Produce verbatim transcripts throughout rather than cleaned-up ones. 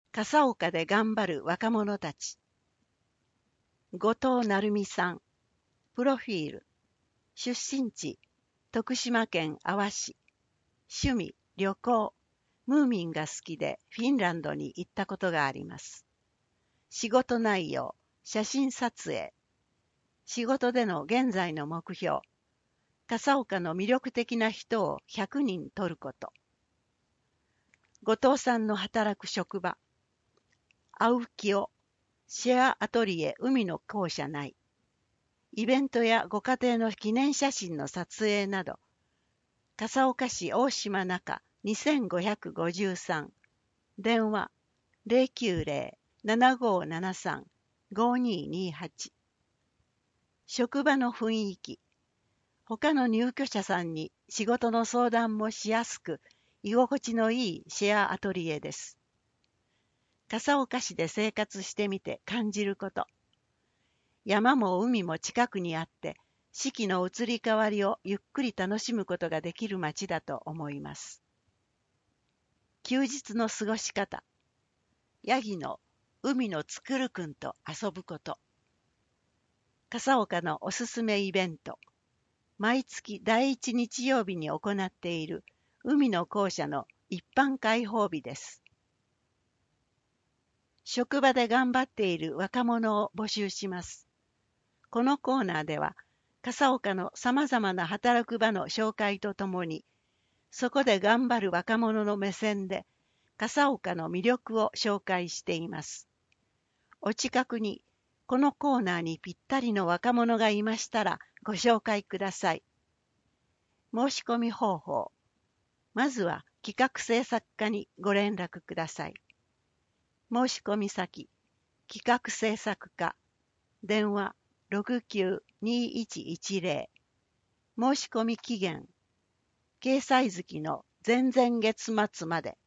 笠岡で頑張る若者たち。後藤成美さん。プロフィール。出身地、徳島県阿波市。趣味、旅行。ムーミンが好きでフィンランドに行ったことがあります。仕事内容、写真撮影。仕事での現在の目標。笠岡の魅力的な人をひゃくにん取ること。後藤さんの働く職場。アウキオ、シェアアトリエ海の校舎内。イベントやご家庭の記念写真の撮影など。笠岡市大島中にせんごひゃくごじゅうさん。電話 ゼロきゅうゼロ ななごーななさん ごにーにーはち。職場の雰囲気。他の入居者さんに仕事の相談もしやすく、居心地のいいシェアアトリエです。笠岡市で生活してみて感じること。山も海も近くにあって、四季の移り変わりをゆっくり楽しむことができる街だと思います。休日の過ごし方。ヤギの海のつくるくんと遊ぶこと。笠岡のおすすめイベント。毎月第一日曜日に行っている海の校舎の一般開放日です。職場で頑張っている若者を募集します。このコーナーでは、笠岡のさまざまな働く場の紹介とともに、そこで頑張る若者の目線で、笠岡の魅力を紹介しています。お近くに、このコーナーにぴったりの若者がいましたら、ご紹介ください。申し込み方法。まずは企画制作課にご連絡ください。申し込み先、企画制作課、電話 ろくきゅう にいちいちゼロ、申し込み期限、掲載月の前々月末まで。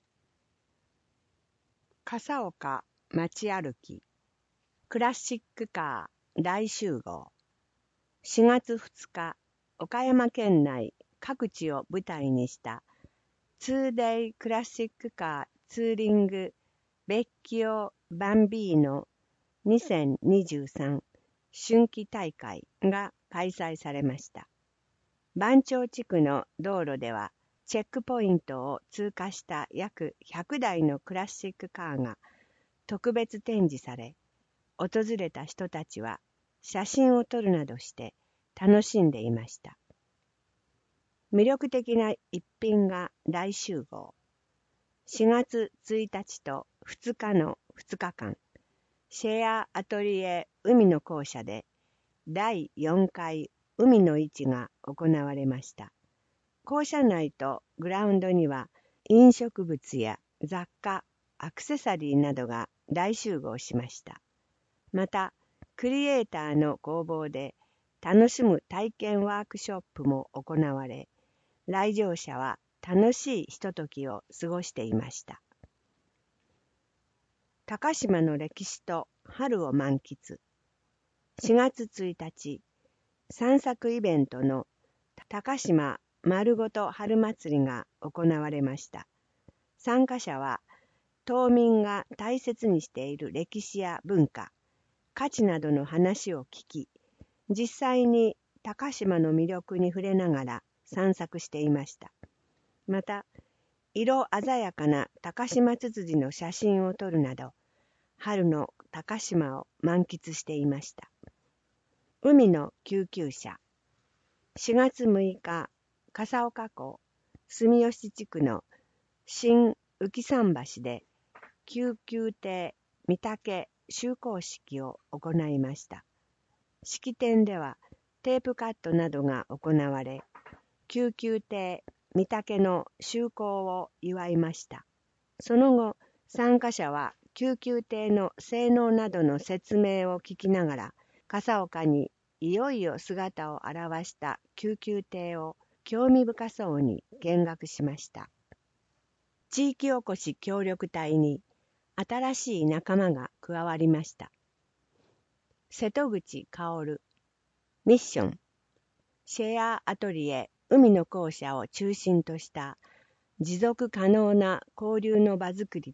笠岡街歩き、クラシックカー大集合。しがつふつか、岡山県内各地を舞台にした ツーデイ クラシックカーツーリングベッキオ・バンビーノにせんにじゅうさん春季大会が開催されました。番町地区の道路ではチェックポイントを通過した約ひゃくだいのクラシックカーが特別展示され、訪れた人たちは写真を撮るなどして楽しんでいました。魅力的な一品が大集合。しがつついたちとふつかのふつかかん、シェアアトリエ海の校舎でだいよんかい海の市が行われました。校舎内とグラウンドには飲食物や雑貨、アクセサリーなどが大集合しました。また、クリエイターの工房で楽しむ体験ワークショップも行われ、来場者は楽しいひとときを過ごしていました。高島の歴史と春を満喫。しがつついたち、散策イベントの高島まるごと春祭りが行われました。参加者は、島民が大切にしている歴史や文化、価値などの話を聞き、実際に高島の魅力に触れながら散策していました。また、色鮮やかな高島ツツジの写真を撮るなど、春の高島を満喫していました。海の救急車。しがつむいか、笠岡港住吉地区の新浮桟橋で救急艇御嶽就航式を行いました。式典ではテープカットなどが行われ、救急艇御嶽の就航を祝いました。その後、参加者は救急艇の性能などの説明を聞きながら、笠岡にいよいよ姿を現した救急艇を興味深そうに見学しました。地域おこし協力隊に新しい仲間が加わりました。瀬戸口薫、ミッション、シェアアトリエ海の校舎を中心とした持続可能な交流の場づくりと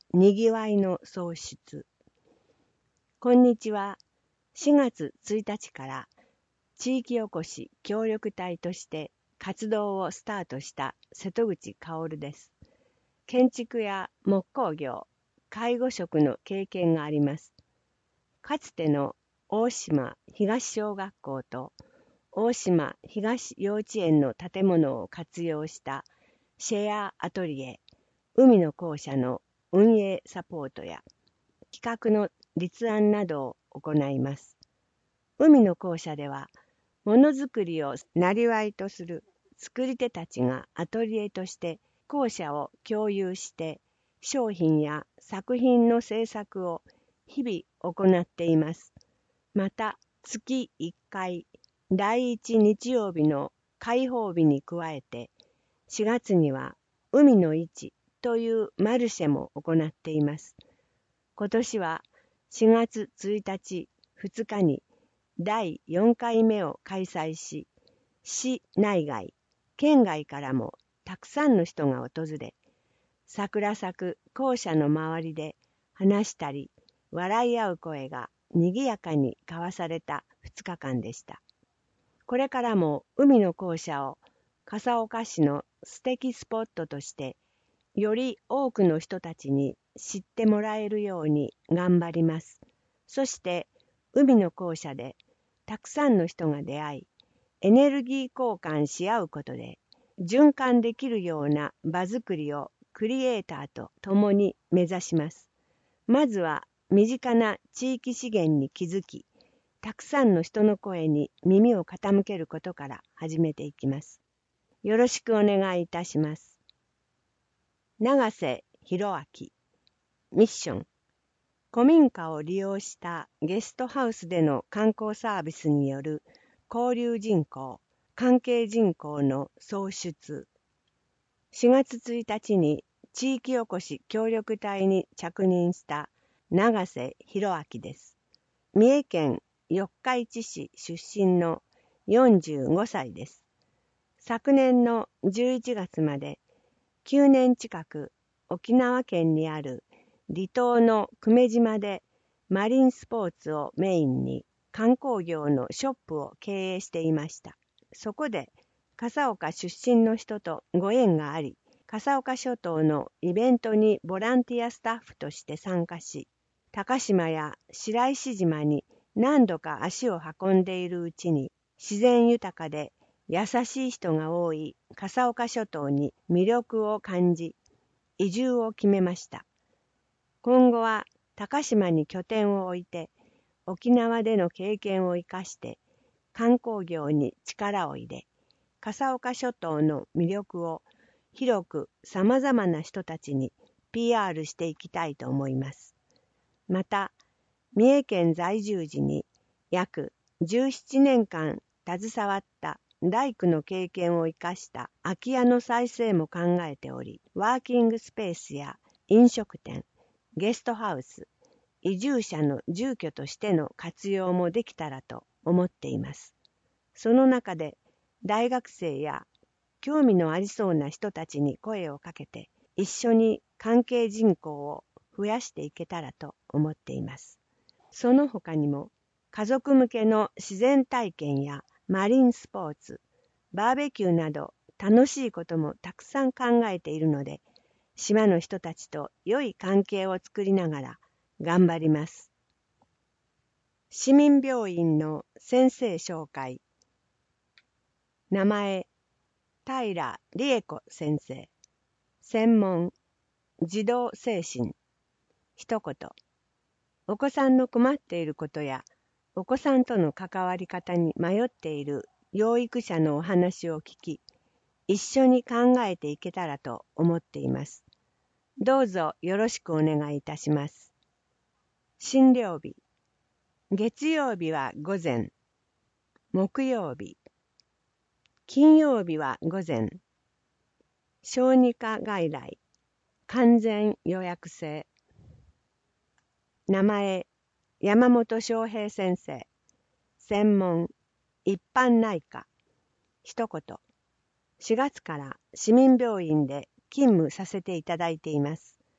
にぎわいの創出。こんにちは。しがつついたちから地域おこし協力隊として活動をスタートした瀬戸口薫です。建築や木工業、介護職の経験があります。かつての大島東小学校と大島東幼稚園の建物を活用したシェアアトリエ、海の校舎の運営サポートや企画の立案などを行います。海の校舎では、ものづくりをなりわいとする作り手たちがアトリエとして校舎を共有して商品や作品の制作を日々行っています。また、月いっかい、だいいち日曜日の開放日に加えて、しがつには海の市というマルシェも行っています。今年はしがつついたち、ふつかにだいよんかいめを開催し、市内外、県外からもたくさんの人が訪れ、桜咲く校舎の周りで話したり、笑い合う声が賑やかに交わされたふつかかんでした。これからも海の校舎を笠岡市の素敵スポットとして、より多くの人たちに知ってもらえるように頑張ります。そして海の校舎でたくさんの人が出会い、エネルギー交換し合うことで循環できるような場づくりをクリエイターと共に目指します。まずは身近な地域資源に気づき、たくさんの人の声に耳を傾けることから始めていきます。よろしくお願いいたします。永瀬博明、ミッション。古民家を利用したゲストハウスでの観光サービスによる交流人口、関係人口の創出。しがつついたちに地域おこし協力隊に着任した永瀬博明です。三重県四日市市出身のよんじゅうごさいです。昨年のじゅういちがつまできゅうねん近く沖縄県にある離島の久米島でマリンスポーツをメインに観光業のショップを経営していました。そこで笠岡出身の人とご縁があり、笠岡諸島のイベントにボランティアスタッフとして参加し、高島や白石島に何度か足を運んでいるうちに、自然豊かで優しい人が多い笠岡諸島に魅力を感じ、移住を決めました。今後は高島に拠点を置いて、沖縄での経験を生かして観光業に力を入れ、笠岡諸島の魅力を広くさまざまな人たちに ピーアール していきたいと思います。また、三重県在住時に約じゅうななねんかん携わった大工の経験を生かした空き家の再生も考えており、ワーキングスペースや飲食店、ゲストハウス、移住者の住居としての活用もできたらと思っています。その中で大学生や興味のありそうな人たちに声をかけて一緒に関係人口を増やしていけたらと思っています。その他にも家族向けの自然体験やマリンスポーツ、バーベキューなど楽しいこともたくさん考えているので、島の人たちと良い関係を作りながら頑張ります。市民病院の先生紹介。名前、平理恵子先生。専門、児童精神。一言。お子さんの困っていることや、お子さんとの関わり方に迷っている養育者のお話を聞き、一緒に考えていけたらと思っています。どうぞよろしくお願いいたします。診療日。月曜日は午前。木曜日。金曜日は午前。小児科外来。完全予約制。名前、山本翔平先生。専門、一般内科。一言。しがつから市民病院で勤務させていただいています。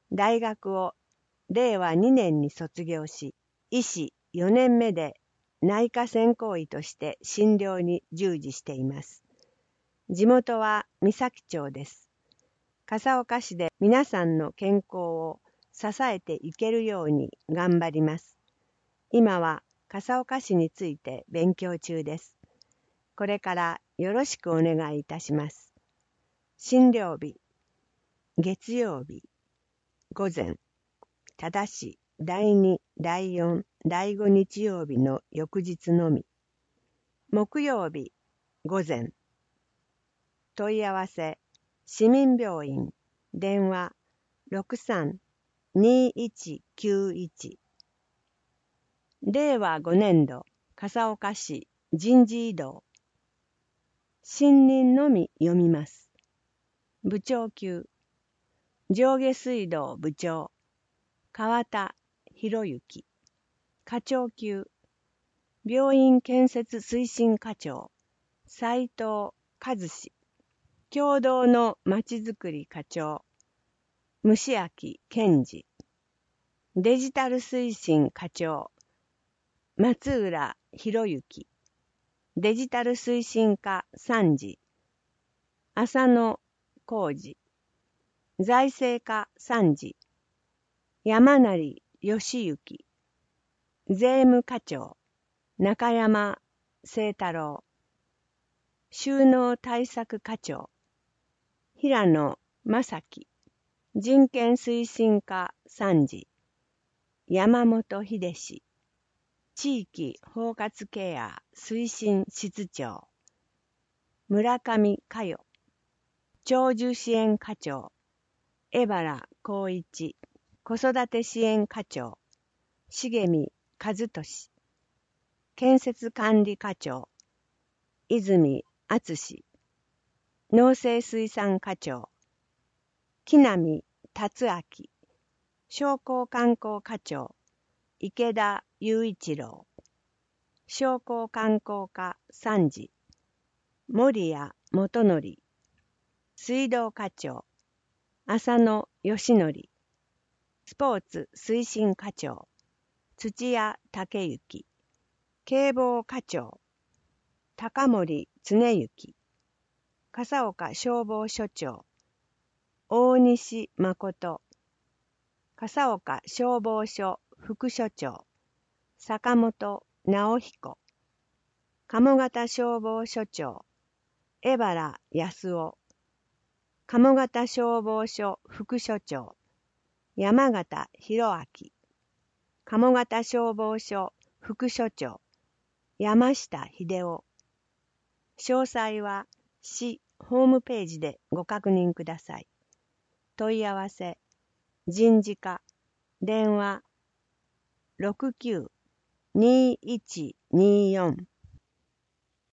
大学をれいわにねんに卒業し、医師よねんめで内科専攻医として診療に従事しています。地元は三崎町です。笠岡市で皆さんの健康を支えていけるように頑張ります。今は笠岡市について勉強中です。これからよろしくお願いいたします。診療日、月曜日、午前、ただしだいに、だいよん、だいご日曜日の翌日のみ。木曜日、午前。問い合わせ、市民病院、電話 ろくさん にいちきゅういち。れいわごねんど、笠岡市人事異動。新任のみ読みます。部長級、上下水道部長、川田博之。課長級、病院建設推進課長、斉藤和志。共同のまちづくり課長、虫明健二。デジタル推進課長、松浦博之。デジタル推進課参事、浅野浩二。財政課参事、山成義行。税務課長、中山清太郎。収納対策課長、平野正樹。人権推進課参事、山本秀志。地域包括ケア推進室長、村上佳代。長寿支援課長、江原光一。子育て支援課長、重見和俊。建設管理課長、泉敦。農政水産課長、木南達明。商工観光課長、池田雄一郎。商工観光課参事、森谷元則。水道課長、浅野義則。スポーツ推進課長、土屋武之。警防課長、高森恒之。笠岡消防署長、大西誠。笠岡消防署副署長、坂本直彦。鴨方消防署長、江原康夫。鴨方消防署副署長、山形博明。鴨方消防署副署長、山下秀夫。詳細は市ホームページでご確認ください。問い合わせ、人事課、電話 ろくきゅう にいちによん